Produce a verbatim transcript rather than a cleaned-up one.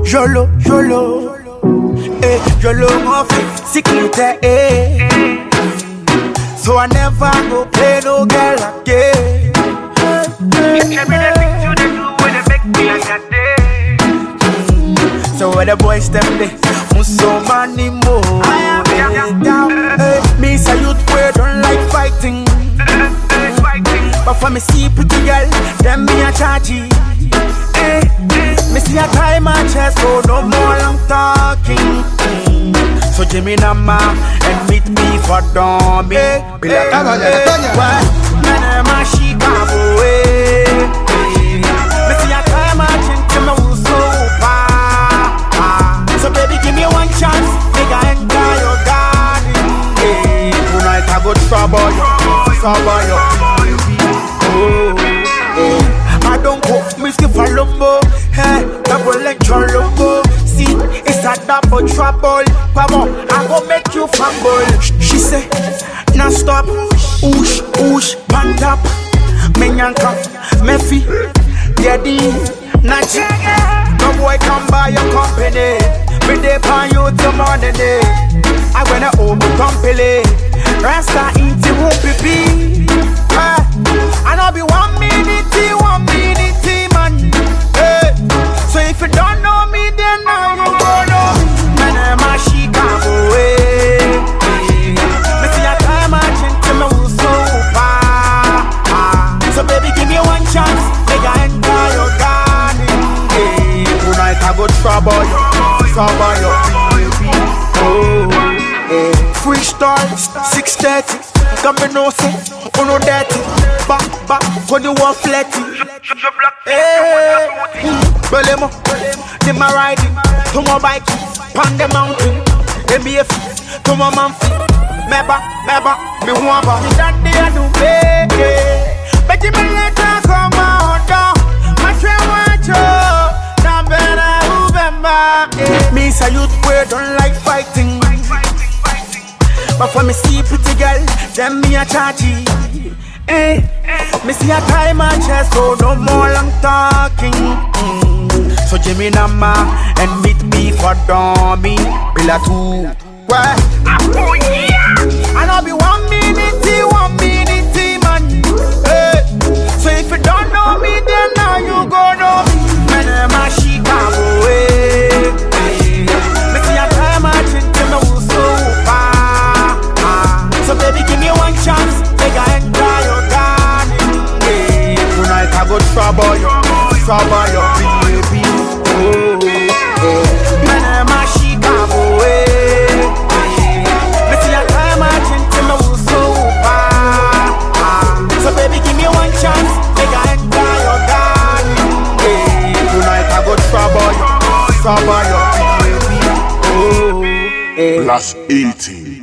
Jolo, jolo, eh, jolo mon fait, cyclite, eh. So I never go play no girl again. Tell me the things you do when they make me like that day. So when the boys step there, so many more. Hey, me say youth we don't like fighting. But for me see pretty girl, then me a charge it. Hey, me see a tie my chest, so no more long talking. So Jimmy Nama and meet me for dummy. Hey, hey, hey, what? Man, I'm a Chicago. Me see a tie my chin to me so far. So baby, give me one chance, make I enter your garden. Hey, tonight I go trouble you, trouble you. Oh, oh. I don't go, me skip for lumbo. Hey, double like Jolombo. See, it's a double trouble. Come on, I go make you fumble. She say, now stop. Oosh, oosh, pan up. Me nyanka, me fi, daddy, nachi. No boy come by your company. Me dey pan you till morning day. I wanna open company. Rasta eat you won't be. I know be one minute, one minute, man. Hey. So if you don't know me, then now you go know me. Man, I'm a Chicago, hey. Me see a time I drink to me so far. So baby, give me one chance, make I enter your garden. Hey. Tonight I go trouble you, trouble you, baby. Oh, hey. Freestyle, six thirty. Come me no say, oh no dirty. Back, back, when you want flatty. Hey, Belemo, they my riding. To my bike, pan the mountain. M B F, to my man feet. Meba, meba, me wamba. That day I do pay. But you may later come out down. My train watch you. Now better remember. Me say youth we don't like fighting. But for me see pretty girl, then me a charge it. Hey, me see a tie my chest, so no more long talking. Mm. So Jimmy Nama and meet me for dummy. Bila two, what? Oh yeah. I know be one minute, one minute, man. Hey, so if you don't know me, then now you go know me. Man, I'm a Chicago, hey. Me see a tie my chest, to me so far. So baby, give me one chance, make I enter your garden. Hey, tonight I go trouble you, trouble you, baby. Oh, oh. Man, I'm a Chicago, hey. Me see a time I drink to me so far. So baby, give me one chance, make I enter your garden. Hey, tonight I go trouble you, trouble you, baby. Oh, hey. Plus eighty.